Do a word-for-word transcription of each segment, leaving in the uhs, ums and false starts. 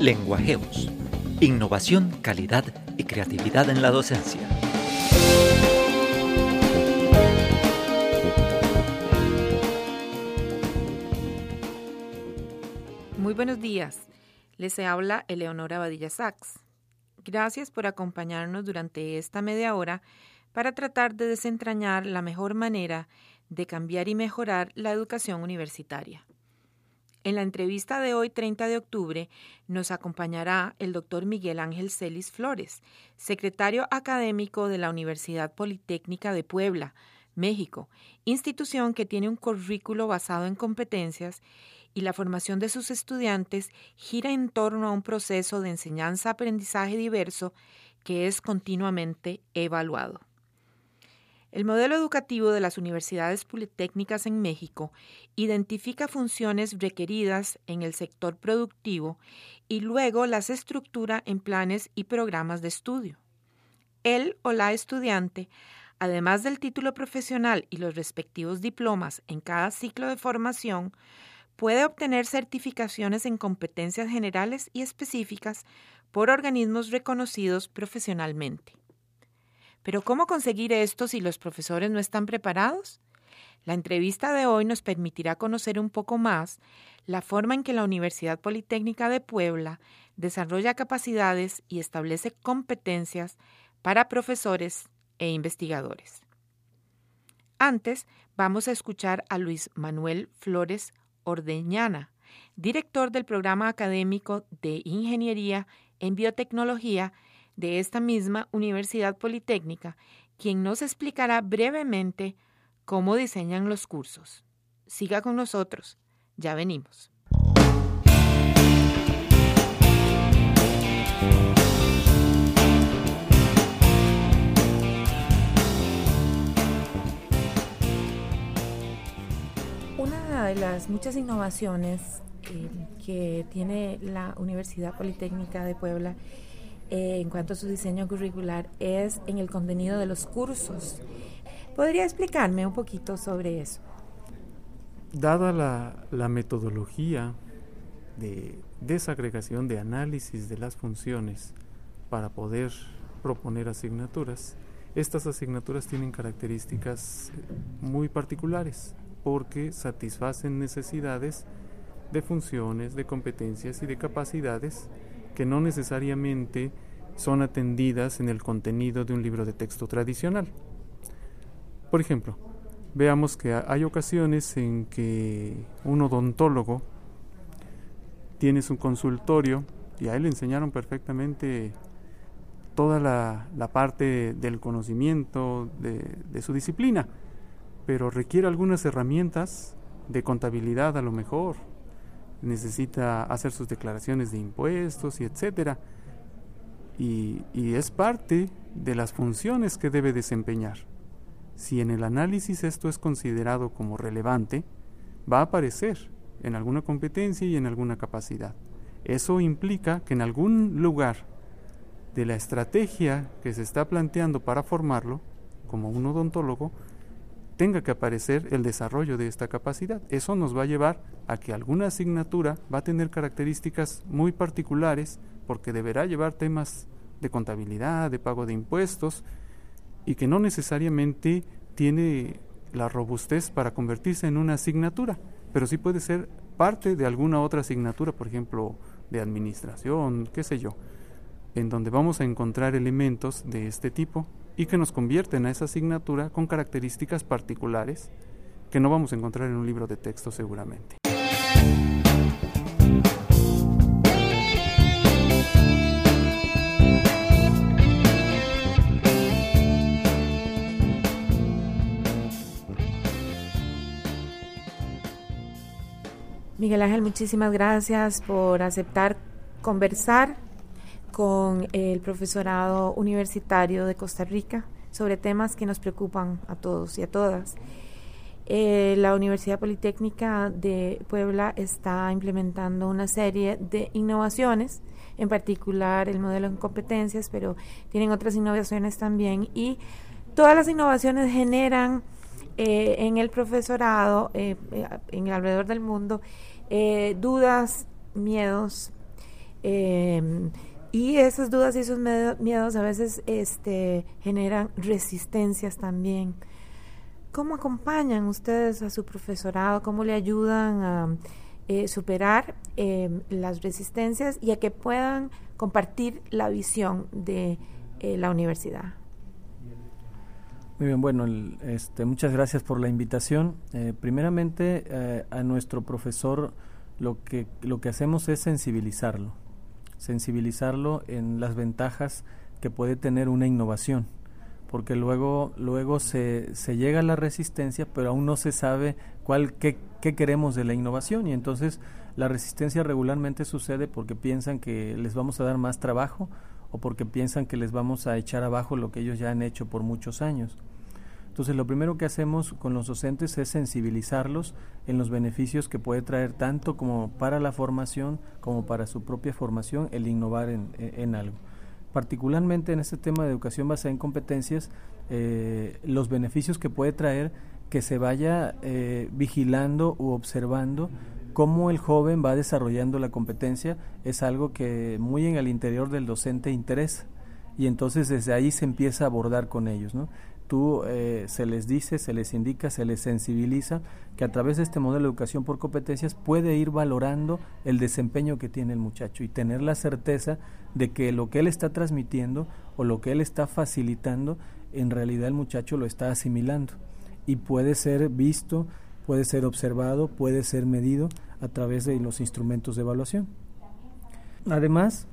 Lenguajeos. Innovación, calidad y creatividad en la docencia. Muy buenos días. Les habla Eleonora Badilla Sachs. Gracias por acompañarnos durante esta media hora para tratar de desentrañar la mejor manera de cambiar y mejorar la educación universitaria. En la entrevista de hoy, treinta de octubre, nos acompañará el doctor Miguel Ángel Celis Flores, secretario académico de la Universidad Politécnica de Puebla, México, institución que tiene un currículo basado en competencias y la formación de sus estudiantes gira en torno a un proceso de enseñanza-aprendizaje diverso que es continuamente evaluado. El modelo educativo de las universidades politécnicas en México identifica funciones requeridas en el sector productivo y luego las estructura en planes y programas de estudio. El o la estudiante, además del título profesional y los respectivos diplomas en cada ciclo de formación, puede obtener certificaciones en competencias generales y específicas por organismos reconocidos profesionalmente. ¿Pero cómo conseguir esto si los profesores no están preparados? La entrevista de hoy nos permitirá conocer un poco más la forma en que la Universidad Politécnica de Puebla desarrolla capacidades y establece competencias para profesores e investigadores. Antes, vamos a escuchar a Luis Manuel Flores Ordeñana, director del programa académico de Ingeniería en Biotecnología de esta misma Universidad Politécnica, quien nos explicará brevemente cómo diseñan los cursos. Siga con nosotros, ya venimos. Una de las muchas innovaciones eh, que tiene la Universidad Politécnica de Puebla Eh, en cuanto a su diseño curricular es en el contenido de los cursos. ¿Podría explicarme un poquito sobre eso? Dada la, la metodología de desagregación, de análisis de las funciones para poder proponer asignaturas, estas asignaturas tienen características muy particulares porque satisfacen necesidades de funciones, de competencias y de capacidades que no necesariamente son atendidas en el contenido de un libro de texto tradicional. Por ejemplo, veamos que hay ocasiones en que un odontólogo tiene su consultorio y a él le enseñaron perfectamente toda la, la parte del conocimiento de, de su disciplina, pero requiere algunas herramientas de contabilidad a lo mejor, necesita hacer sus declaraciones de impuestos y etcétera, y, y es parte de las funciones que debe desempeñar. Si en el análisis esto es considerado como relevante, va a aparecer en alguna competencia y en alguna capacidad. Eso implica que en algún lugar de la estrategia que se está planteando para formarlo, como un odontólogo, tenga que aparecer el desarrollo de esta capacidad. Eso nos va a llevar a que alguna asignatura va a tener características muy particulares porque deberá llevar temas de contabilidad, de pago de impuestos y que no necesariamente tiene la robustez para convertirse en una asignatura, pero sí puede ser parte de alguna otra asignatura, por ejemplo, de administración, qué sé yo, en donde vamos a encontrar elementos de este tipo y que nos convierten a esa asignatura con características particulares que no vamos a encontrar en un libro de texto seguramente. Miguel Ángel, muchísimas gracias por aceptar conversar con el profesorado universitario de Costa Rica sobre temas que nos preocupan a todos y a todas. Eh, la Universidad Politécnica de Puebla está implementando una serie de innovaciones, en particular el modelo en competencias, pero tienen otras innovaciones también, y todas las innovaciones generan eh, en el profesorado, eh, en el alrededor del mundo, eh, dudas, miedos, Eh, y esas dudas y esos miedos a veces este, generan resistencias también. ¿Cómo acompañan ustedes a su profesorado? ¿Cómo le ayudan a eh, superar eh, las resistencias y a que puedan compartir la visión de eh, la universidad? Muy bien, bueno, el, este, muchas gracias por la invitación. Eh, primeramente, eh, a nuestro profesor lo que, lo que hacemos es sensibilizarlo, sensibilizarlo en las ventajas que puede tener una innovación, porque luego, luego se, se llega a la resistencia, pero aún no se sabe cuál, qué, qué queremos de la innovación, y entonces la resistencia regularmente sucede porque piensan que les vamos a dar más trabajo o porque piensan que les vamos a echar abajo lo que ellos ya han hecho por muchos años. Entonces, lo primero que hacemos con los docentes es sensibilizarlos en los beneficios que puede traer tanto como para la formación como para su propia formación el innovar en, en algo. Particularmente en este tema de educación basada en competencias, eh, los beneficios que puede traer que se vaya eh, vigilando u observando cómo el joven va desarrollando la competencia es algo que muy en el interior del docente interesa, y entonces desde ahí se empieza a abordar con ellos, ¿no? Tú eh, se les dice, se les indica, se les sensibiliza que a través de este modelo de educación por competencias puede ir valorando el desempeño que tiene el muchacho y tener la certeza de que lo que él está transmitiendo o lo que él está facilitando, en realidad el muchacho lo está asimilando y puede ser visto, puede ser observado, puede ser medido a través de los instrumentos de evaluación. Además,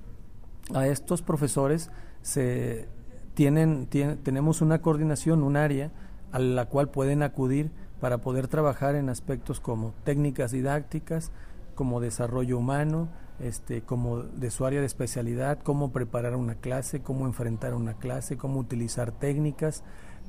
a estos profesores se tienen, tienen tenemos una coordinación, un área a la cual pueden acudir para poder trabajar en aspectos como técnicas didácticas, como desarrollo humano, este, como de su área de especialidad, cómo preparar una clase, cómo enfrentar una clase, cómo utilizar técnicas,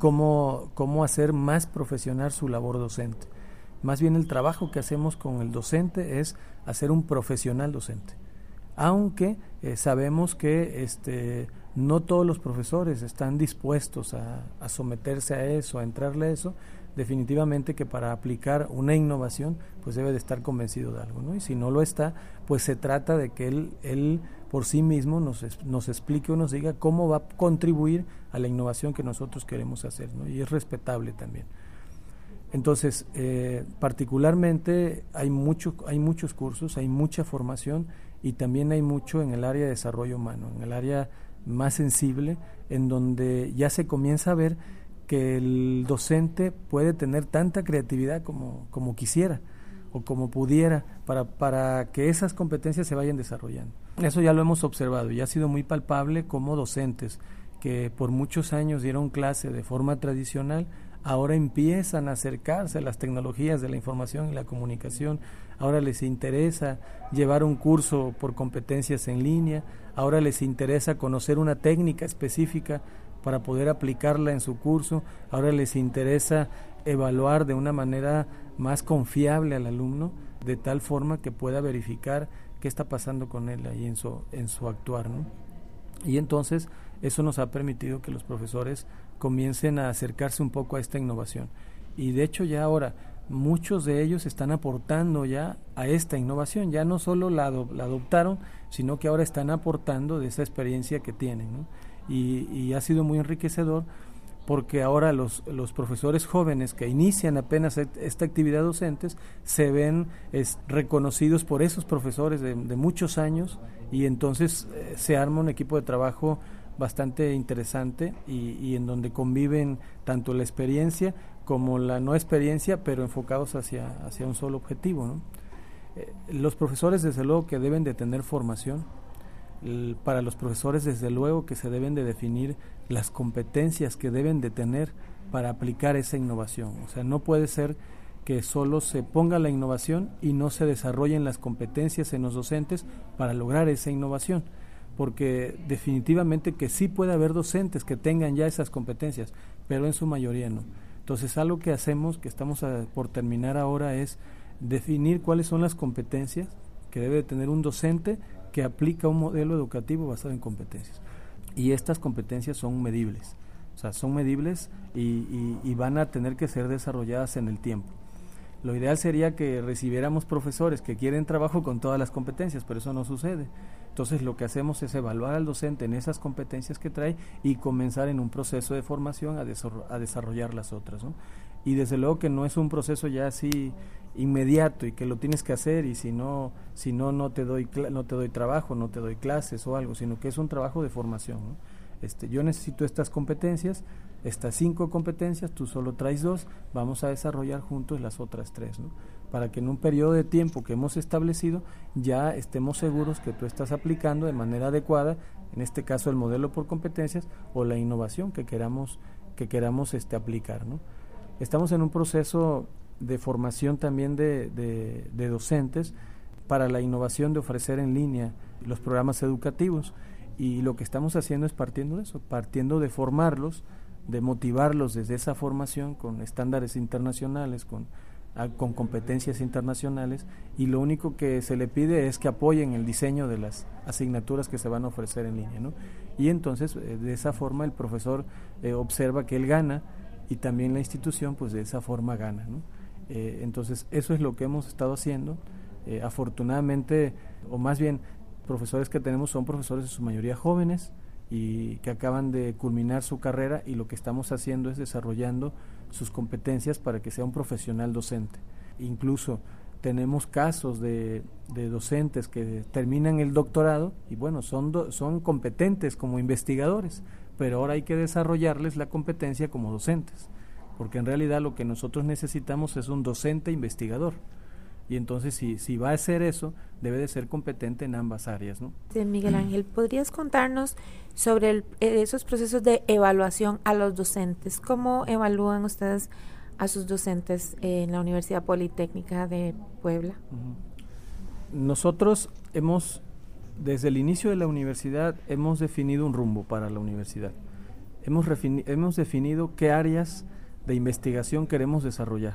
cómo, cómo hacer más profesional su labor docente. Más bien el trabajo que hacemos con el docente es hacer un profesional docente, aunque eh, sabemos que este, no todos los profesores están dispuestos a, a someterse a eso, a entrarle a eso. Definitivamente que para aplicar una innovación pues debe de estar convencido de algo, ¿no? Y si no lo está, pues se trata de que él, él por sí mismo nos, nos explique o nos diga cómo va a contribuir a la innovación que nosotros queremos hacer, ¿no? Y es respetable también. Entonces, eh, particularmente hay, mucho, hay muchos cursos, hay mucha formación y también hay mucho en el área de desarrollo humano, en el área más sensible, en donde ya se comienza a ver que el docente puede tener tanta creatividad como, como quisiera o como pudiera para, para que esas competencias se vayan desarrollando. Eso ya lo hemos observado y ha sido muy palpable como docentes que por muchos años dieron clase de forma tradicional, ahora empiezan a acercarse a las tecnologías de la información y la comunicación, ahora les interesa llevar un curso por competencias en línea, ahora les interesa conocer una técnica específica para poder aplicarla en su curso, ahora les interesa evaluar de una manera más confiable al alumno, de tal forma que pueda verificar qué está pasando con él ahí en su, en su actuar, ¿no? Y entonces eso nos ha permitido que los profesores comiencen a acercarse un poco a esta innovación. Y de hecho ya ahora muchos de ellos están aportando ya a esta innovación, ya no solo la, ado- la adoptaron, sino que ahora están aportando de esa experiencia que tienen, ¿no? Y, y ha sido muy enriquecedor porque ahora los, los profesores jóvenes que inician apenas esta actividad docentes se ven es, reconocidos por esos profesores de, de muchos años y entonces eh, se arma un equipo de trabajo bastante interesante y, y en donde conviven tanto la experiencia como la no experiencia, pero enfocados hacia, hacia un solo objetivo, ¿no? Eh, los profesores desde luego que deben de tener formación. El, para los profesores desde luego que se deben de definir las competencias que deben de tener para aplicar esa innovación. O sea, no puede ser que solo se ponga la innovación y no se desarrollen las competencias en los docentes para lograr esa innovación, porque definitivamente que sí puede haber docentes que tengan ya esas competencias, pero en su mayoría no. Entonces algo que hacemos, que estamos a, por terminar ahora, es definir cuáles son las competencias que debe tener un docente que aplica un modelo educativo basado en competencias. Y estas competencias son medibles, o sea, son medibles y, y, y van a tener que ser desarrolladas en el tiempo. Lo ideal sería que recibiéramos profesores que quieren trabajo con todas las competencias, pero eso no sucede. Entonces lo que hacemos es evaluar al docente en esas competencias que trae y comenzar en un proceso de formación a, desor- a desarrollar las otras, ¿no? Y desde luego que no es un proceso ya así inmediato y que lo tienes que hacer y si no si no no te doy cl- no te doy trabajo, no te doy clases o algo, sino que es un trabajo de formación, ¿no? Este, yo necesito estas competencias, estas cinco competencias, tú solo traes dos, vamos a desarrollar juntos las otras tres, ¿no? Para que en un periodo de tiempo que hemos establecido ya estemos seguros que tú estás aplicando de manera adecuada, en este caso el modelo por competencias o la innovación que queramos que queramos este aplicar, ¿no? Estamos en un proceso de formación también de, de, de docentes para la innovación de ofrecer en línea los programas educativos, y lo que estamos haciendo es partiendo de eso, partiendo de formarlos, de motivarlos desde esa formación con estándares internacionales, con, a, con competencias internacionales, y lo único que se le pide es que apoyen el diseño de las asignaturas que se van a ofrecer en línea, ¿no? Y entonces eh, de esa forma el profesor eh, observa que él gana y también la institución pues de esa forma gana, ¿no? Eh, entonces eso es lo que hemos estado haciendo. Eh, afortunadamente, o más bien profesores que tenemos son profesores en su mayoría jóvenes y que acaban de culminar su carrera, y lo que estamos haciendo es desarrollando sus competencias para que sea un profesional docente. Incluso tenemos casos de, de docentes que terminan el doctorado y bueno, son, do, son competentes como investigadores, pero ahora hay que desarrollarles la competencia como docentes, porque en realidad lo que nosotros necesitamos es un docente investigador. Y entonces si, si va a hacer eso, debe de ser competente en ambas áreas, ¿no? Sí, Miguel Ángel, ¿podrías contarnos sobre el, esos procesos de evaluación a los docentes? ¿Cómo evalúan ustedes a sus docentes en la Universidad Politécnica de Puebla? Uh-huh. Nosotros hemos, desde el inicio de la universidad, hemos definido un rumbo para la universidad. Hemos, refini- hemos definido qué áreas de investigación queremos desarrollar.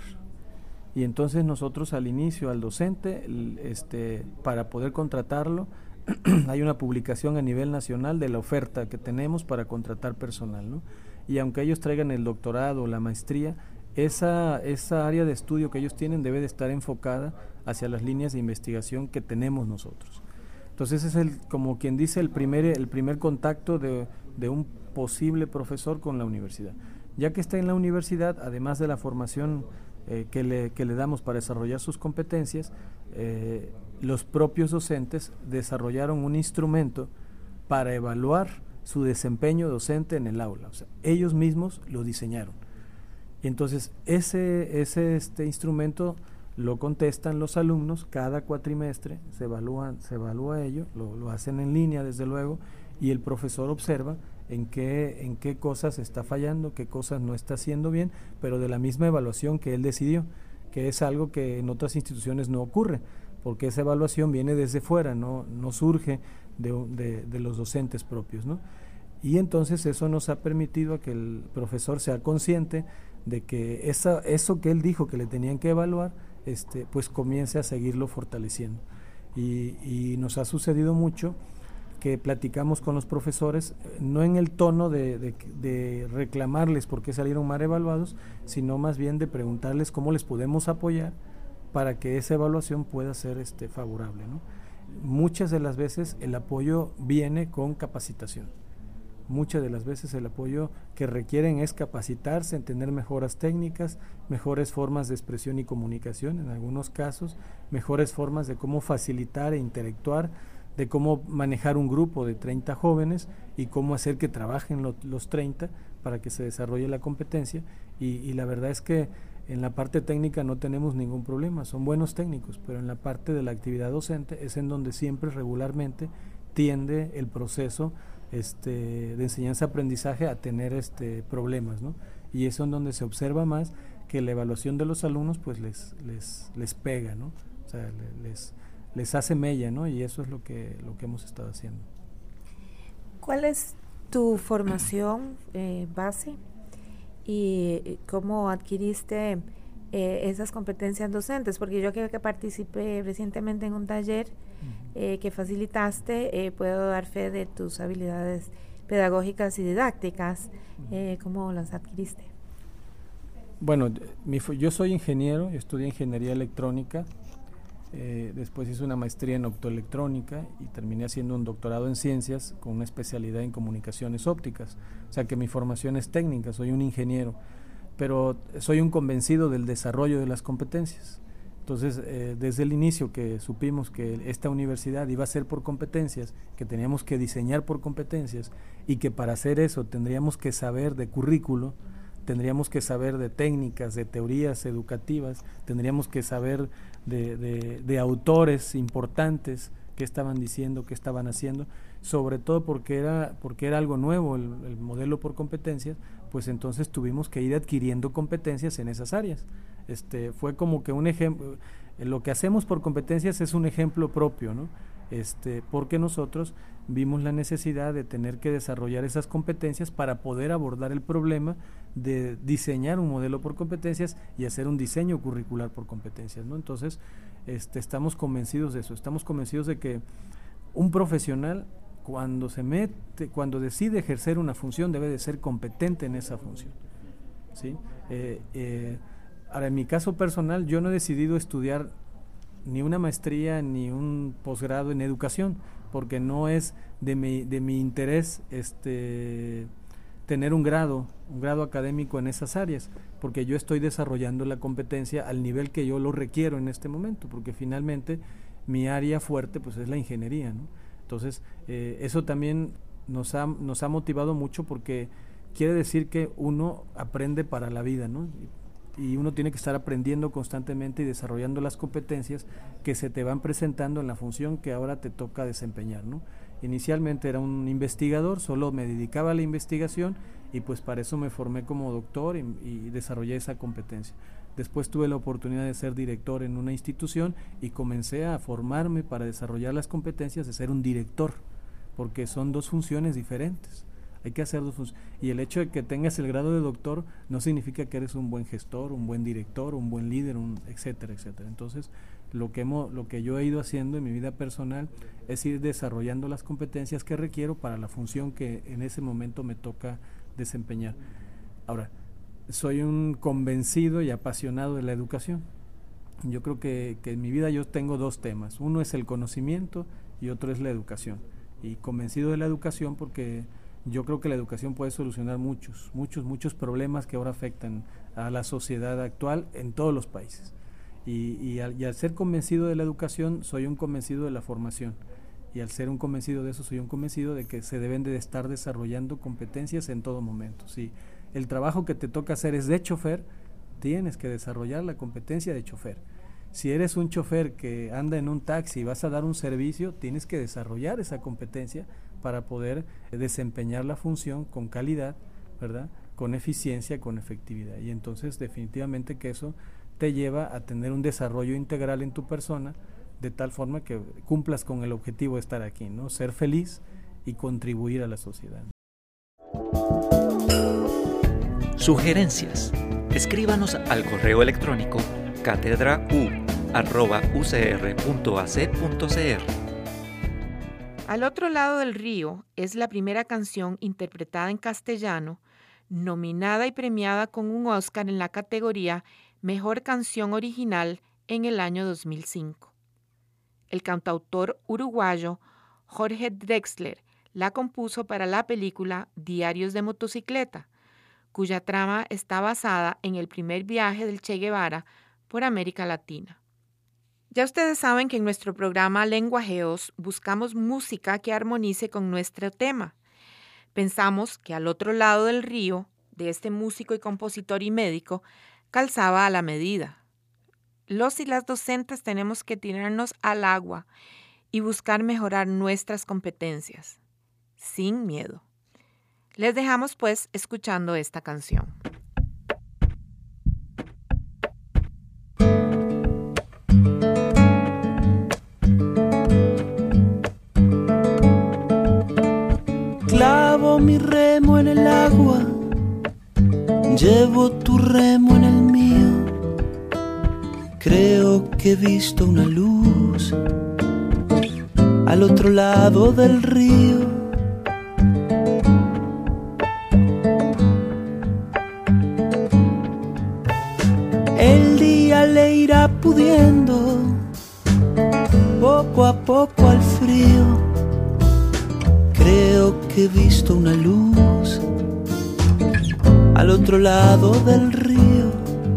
Y entonces nosotros al inicio, al docente, este, para poder contratarlo, hay una publicación a nivel nacional de la oferta que tenemos para contratar personal, ¿no? Y aunque ellos traigan el doctorado o la maestría, esa, esa área de estudio que ellos tienen debe de estar enfocada hacia las líneas de investigación que tenemos nosotros. Entonces es el, como quien dice, el primer, el primer contacto de, de un posible profesor con la universidad. Ya que está en la universidad, además de la formación Eh, que, le, que le damos para desarrollar sus competencias, eh, los propios docentes desarrollaron un instrumento para evaluar su desempeño docente en el aula. O sea, ellos mismos lo diseñaron. Y entonces ese, ese este instrumento lo contestan los alumnos cada cuatrimestre, se evalúan, se evalúa ello, lo, lo hacen en línea desde luego, y el profesor observa en qué, en qué cosas está fallando, qué cosas no está haciendo bien, pero de la misma evaluación que él decidió, que es algo que en otras instituciones no ocurre, porque esa evaluación viene desde fuera, no, no surge de, de, de los docentes propios, ¿no? Y entonces eso nos ha permitido a que el profesor sea consciente de que esa, eso que él dijo que le tenían que evaluar, este, pues comience a seguirlo fortaleciendo. Y, y nos ha sucedido mucho que platicamos con los profesores, no en el tono de, de, de reclamarles por qué salieron mal evaluados, sino más bien de preguntarles cómo les podemos apoyar para que esa evaluación pueda ser este, favorable, ¿no? Muchas de las veces el apoyo viene con capacitación. Muchas de las veces el apoyo que requieren es capacitarse en tener mejoras técnicas, mejores formas de expresión y comunicación, en algunos casos, mejores formas de cómo facilitar e intelectuar, de cómo manejar un grupo de treinta jóvenes y cómo hacer que trabajen lo, los treinta para que se desarrolle la competencia. Y, y la verdad es que en la parte técnica no tenemos ningún problema, son buenos técnicos, pero en la parte de la actividad docente es en donde siempre regularmente tiende el proceso este, de enseñanza-aprendizaje a tener este, problemas, ¿no? Y eso es en donde se observa más que la evaluación de los alumnos pues les, les, les pega, ¿no? O sea, les... les hace mella, ¿no? Y eso es lo que lo que hemos estado haciendo. ¿Cuál es tu formación eh, base y cómo adquiriste eh, esas competencias docentes? Porque yo creo que participé recientemente en un taller eh, que facilitaste, eh, puedo dar fe de tus habilidades pedagógicas y didácticas. Eh, ¿Cómo las adquiriste? Bueno, mi, yo soy ingeniero, estudié ingeniería electrónica. Eh, después hice una maestría en optoelectrónica y terminé haciendo un doctorado en ciencias con una especialidad en comunicaciones ópticas. O sea que mi formación es técnica, soy un ingeniero, pero soy un convencido del desarrollo de las competencias. Entonces, eh, desde el inicio que supimos que esta universidad iba a ser por competencias, que teníamos que diseñar por competencias y que para hacer eso tendríamos que saber de currículo, tendríamos que saber de técnicas, de teorías educativas, tendríamos que saber de, de, de autores importantes qué estaban diciendo, qué estaban haciendo, sobre todo porque era, porque era algo nuevo el, el modelo por competencias, pues entonces tuvimos que ir adquiriendo competencias en esas áreas. Este, fue como que un ejemplo, lo que hacemos por competencias es un ejemplo propio, ¿no? Este, porque nosotros vimos la necesidad de tener que desarrollar esas competencias para poder abordar el problema de diseñar un modelo por competencias y hacer un diseño curricular por competencias, ¿no? Entonces, este, estamos convencidos de eso, estamos convencidos de que un profesional cuando se mete, cuando decide ejercer una función debe de ser competente en esa función, ¿sí? Eh, eh, ahora, en mi caso personal, yo no he decidido estudiar ni una maestría ni un posgrado en educación, porque no es de mi, de mi interés este, tener un grado, un grado académico en esas áreas, porque yo estoy desarrollando la competencia al nivel que yo lo requiero en este momento, porque finalmente mi área fuerte pues es la ingeniería, ¿no? Entonces, eh, eso también nos ha, nos ha motivado mucho porque quiere decir que uno aprende para la vida, ¿no? Y uno tiene que estar aprendiendo constantemente y desarrollando las competencias que se te van presentando en la función que ahora te toca desempeñar, ¿no? Inicialmente era un investigador, solo me dedicaba a la investigación y pues para eso me formé como doctor y, y desarrollé esa competencia. Después tuve la oportunidad de ser director en una institución y comencé a formarme para desarrollar las competencias de ser un director, porque son dos funciones diferentes. Hay que hacer dos funciones. Y el hecho de que tengas el grado de doctor no significa que eres un buen gestor, un buen director, un buen líder, un etcétera, etcétera. Entonces, lo que hemos, lo que yo he ido haciendo en mi vida personal es ir desarrollando las competencias que requiero para la función que en ese momento me toca desempeñar. Ahora, soy un convencido y apasionado de la educación. Yo creo que, que en mi vida yo tengo dos temas. Uno es el conocimiento y otro es la educación. Y convencido de la educación porque yo creo que la educación puede solucionar muchos, muchos, muchos problemas que ahora afectan a la sociedad actual en todos los países. Y, y, al, y al ser convencido de la educación, soy un convencido de la formación. Y al ser un convencido de eso, soy un convencido de que se deben de estar desarrollando competencias en todo momento. Si el trabajo que te toca hacer es de chofer, tienes que desarrollar la competencia de chofer. Si eres un chofer que anda en un taxi y vas a dar un servicio, tienes que desarrollar esa competencia para poder desempeñar la función con calidad, ¿verdad? Con eficiencia, con efectividad. Y entonces definitivamente que eso te lleva a tener un desarrollo integral en tu persona, de tal forma que cumplas con el objetivo de estar aquí, ¿no? Ser feliz y contribuir a la sociedad. Sugerencias. Escríbanos al correo electrónico cátedra u arroba u c r punto a c punto c r. Al otro lado del río es la primera canción interpretada en castellano, nominada y premiada con un Oscar en la categoría Mejor Canción Original en el año dos mil cinco. El cantautor uruguayo Jorge Drexler la compuso para la película Diarios de Motocicleta, cuya trama está basada en el primer viaje del Che Guevara por América Latina. Ya ustedes saben que en nuestro programa Lenguajeos buscamos música que armonice con nuestro tema. Pensamos que Al otro lado del río, de este músico y compositor y médico, calzaba a la medida. Los y las docentes tenemos que tirarnos al agua y buscar mejorar nuestras competencias, sin miedo. Les dejamos pues escuchando esta canción. Clavo mi remo en el agua, llevo tu remo en el mío. Creo que he visto una luz al otro lado del río. El día le irá pudiendo río. Creo que he visto una luz al otro lado del río.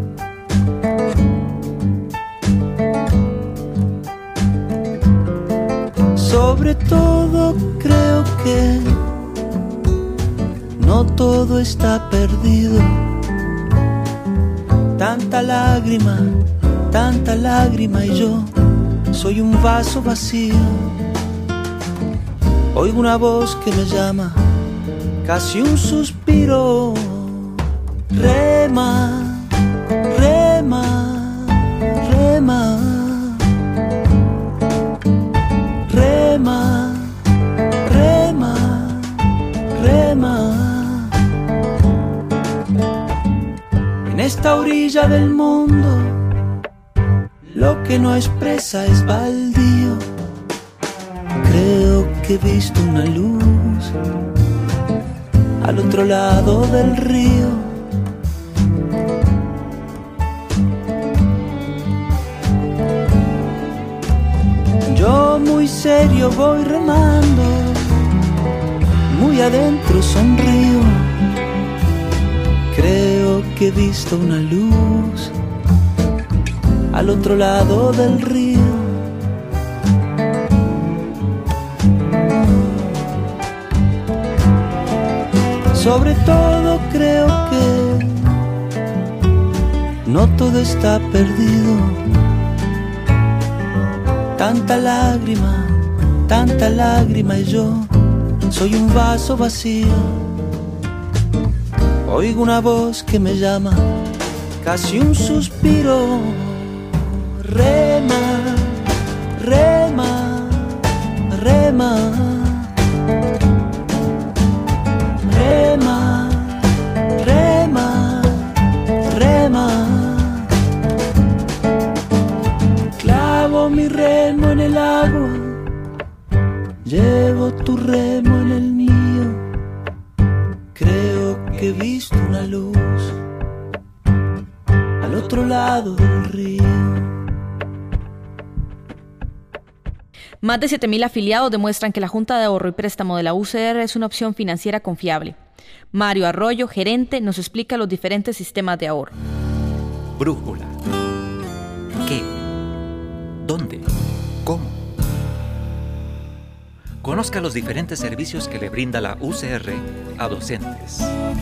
Sobre todo creo que no todo está perdido. Tanta lágrima, tanta lágrima y yo soy un vaso vacío. Oigo una voz que me llama, casi un suspiro. Rema, rema, rema. Rema, rema, rema. En esta orilla del mundo, lo que no expresa es baldío. Creo que he visto una luz al otro lado del río. Yo muy serio voy remando, muy adentro sonrío. Creo que he visto una luz al otro lado del río. Sobre todo creo que no todo está perdido. Tanta lágrima, tanta lágrima y yo soy un vaso vacío. Oigo una voz que me llama, casi un suspiro. Rema, rema, rema. Rema, rema, rema. Clavo mi remo en el agua, llevo tu remo en el mío. Creo que he visto una luz al otro lado del río. Más de siete mil afiliados demuestran que la Junta de Ahorro y Préstamo de la U C R es una opción financiera confiable. Mario Arroyo, gerente, nos explica los diferentes sistemas de ahorro. Brújula. ¿Qué? ¿Dónde? ¿Cómo? Conozca los diferentes servicios que le brinda la U C R a docentes.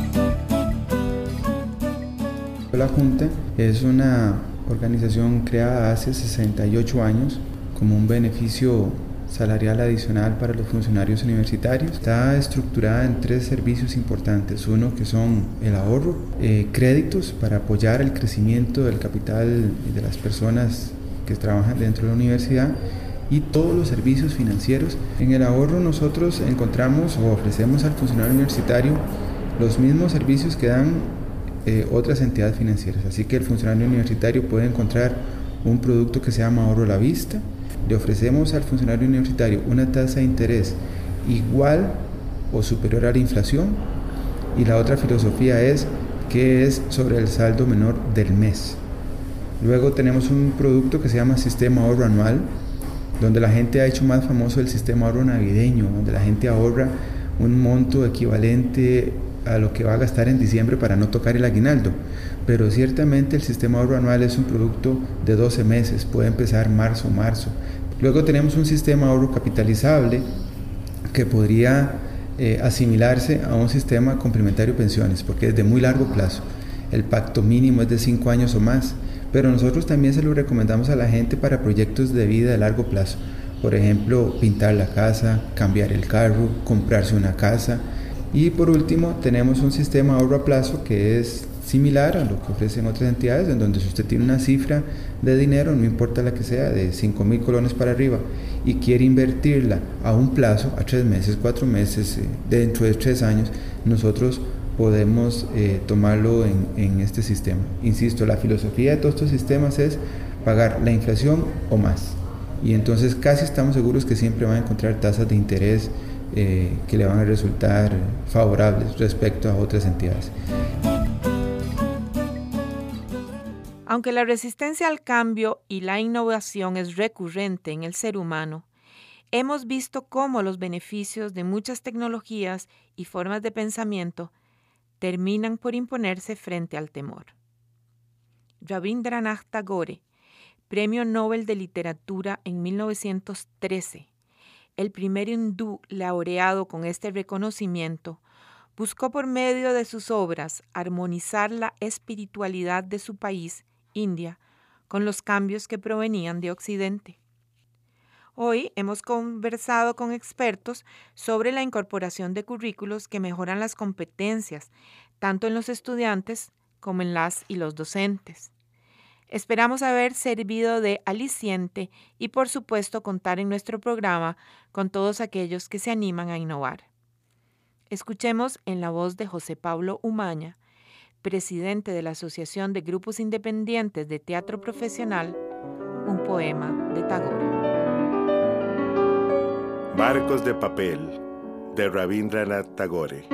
La Junta es una organización creada hace sesenta y ocho años como un beneficio salarial adicional para los funcionarios universitarios. Está estructurada en tres servicios importantes. Uno que son el ahorro, eh, créditos para apoyar el crecimiento del capital de las personas que trabajan dentro de la universidad, y todos los servicios financieros. En el ahorro nosotros encontramos o ofrecemos al funcionario universitario los mismos servicios que dan eh, otras entidades financieras. Así que el funcionario universitario puede encontrar un producto que se llama ahorro a la vista. Le ofrecemos al funcionario universitario una tasa de interés igual o superior a la inflación, y la otra filosofía es que es sobre el saldo menor del mes. Luego tenemos un producto que se llama sistema ahorro anual, donde la gente ha hecho más famoso el sistema ahorro navideño, donde la gente ahorra un monto equivalente a lo que va a gastar en diciembre para no tocar el aguinaldo. Pero ciertamente el sistema ahorro anual es un producto de doce meses, puede empezar marzo, marzo. Luego tenemos un sistema ahorro capitalizable que podría eh, asimilarse a un sistema complementario de pensiones, porque es de muy largo plazo. El pacto mínimo es de cinco años o más, pero nosotros también se lo recomendamos a la gente para proyectos de vida de largo plazo. Por ejemplo, pintar la casa, cambiar el carro, comprarse una casa. Y por último, tenemos un sistema ahorro a plazo que es similar a lo que ofrecen otras entidades, en donde si usted tiene una cifra de dinero, no importa la que sea, de cinco mil colones para arriba, y quiere invertirla a un plazo, a tres meses, cuatro meses, eh, dentro de tres años, nosotros podemos eh, tomarlo en, en este sistema. Insisto, la filosofía de todos estos sistemas es pagar la inflación o más, y entonces casi estamos seguros que siempre van a encontrar tasas de interés eh, que le van a resultar favorables respecto a otras entidades. Aunque la resistencia al cambio y la innovación es recurrente en el ser humano, hemos visto cómo los beneficios de muchas tecnologías y formas de pensamiento terminan por imponerse frente al temor. Rabindranath Tagore, Premio Nobel de Literatura en mil novecientos trece, el primer hindú laureado con este reconocimiento, buscó por medio de sus obras armonizar la espiritualidad de su país, India, con los cambios que provenían de Occidente. Hoy hemos conversado con expertos sobre la incorporación de currículos que mejoran las competencias, tanto en los estudiantes como en las y los docentes. Esperamos haber servido de aliciente y, por supuesto, contar en nuestro programa con todos aquellos que se animan a innovar. Escuchemos en la voz de José Pablo Umaña, presidente de la Asociación de Grupos Independientes de Teatro Profesional, un poema de Tagore. Barcos de papel, de Rabindranath Tagore.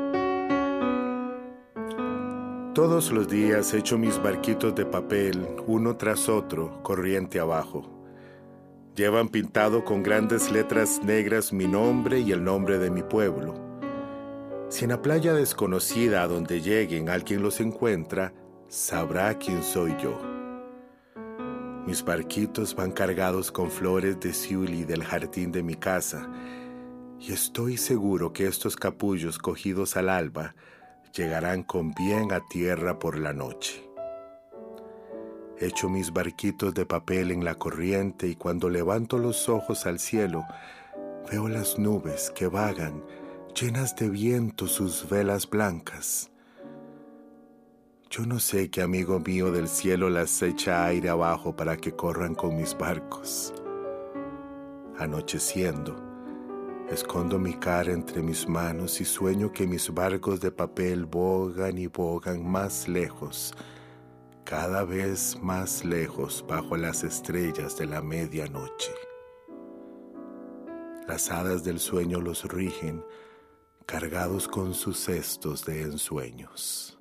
Todos los días echo mis barquitos de papel, uno tras otro, corriente abajo. Llevan pintado con grandes letras negras mi nombre y el nombre de mi pueblo. Si en la playa desconocida a donde lleguen alguien los encuentra, sabrá quién soy yo. Mis barquitos van cargados con flores de ciuli del jardín de mi casa, y estoy seguro que estos capullos cogidos al alba llegarán con bien a tierra por la noche. Echo mis barquitos de papel en la corriente y cuando levanto los ojos al cielo, veo las nubes que vagan, llenas de viento sus velas blancas. Yo no sé qué amigo mío del cielo las echa aire abajo para que corran con mis barcos. Anocheciendo, escondo mi cara entre mis manos y sueño que mis barcos de papel bogan y bogan más lejos, cada vez más lejos bajo las estrellas de la medianoche. Las hadas del sueño los rigen, cargados con sus cestos de ensueños.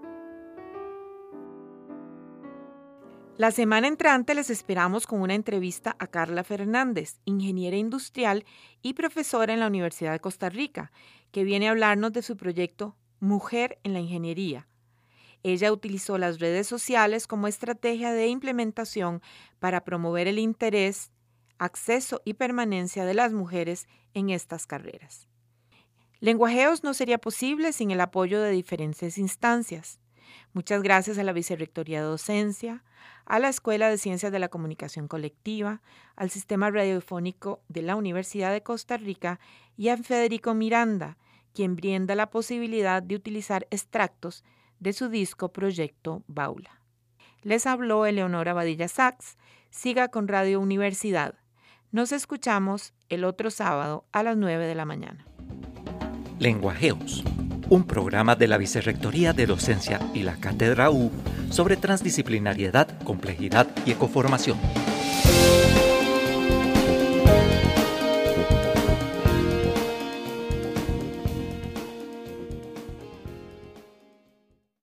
La semana entrante les esperamos con una entrevista a Carla Fernández, ingeniera industrial y profesora en la Universidad de Costa Rica, que viene a hablarnos de su proyecto Mujer en la Ingeniería. Ella utilizó las redes sociales como estrategia de implementación para promover el interés, acceso y permanencia de las mujeres en estas carreras. Lenguajeos no sería posible sin el apoyo de diferentes instancias. Muchas gracias a la Vicerrectoría de Docencia, a la Escuela de Ciencias de la Comunicación Colectiva, al Sistema Radiofónico de la Universidad de Costa Rica y a Federico Miranda, quien brinda la posibilidad de utilizar extractos de su disco Proyecto Baula. Les habló Eleonora Badilla Sachs. Siga con Radio Universidad. Nos escuchamos el otro sábado a las nueve de la mañana. Lenguajeos, un programa de la Vicerrectoría de Docencia y la Cátedra U sobre transdisciplinariedad, complejidad y ecoformación.